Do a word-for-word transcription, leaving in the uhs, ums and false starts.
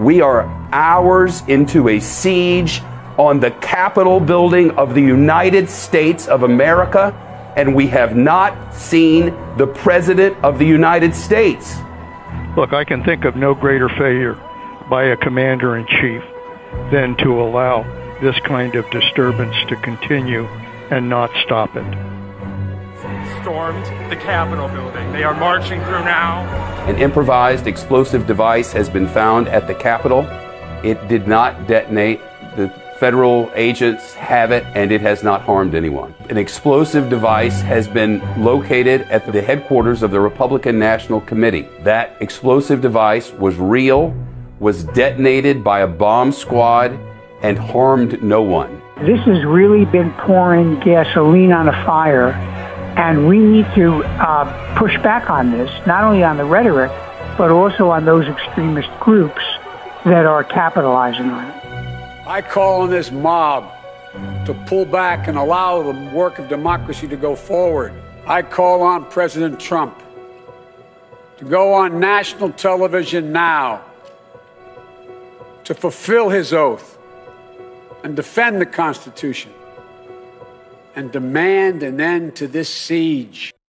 We are hours into a siege on the Capitol building of the United States of America, and we have not seen the President of the United States. Look, I can think of no greater failure by a commander-in-chief than to allow this kind of disturbance to continue and not stop it. Stormed the Capitol building. They are marching through now. An improvised explosive device has been found at the Capitol. It did not detonate. The federal agents have it, and it has not harmed anyone. An explosive device has been located at the headquarters of the Republican National Committee. That explosive device was real, was detonated by a bomb squad, and harmed no one. This has really been pouring gasoline on a fire, and we need to uh, push back on this, not only on the rhetoric, but also on those extremist groups that are capitalizing on it. I call on this mob to pull back and allow the work of democracy to go forward. I call on President Trump to go on national television now to fulfill his oath and defend the Constitution and demand an end to this siege.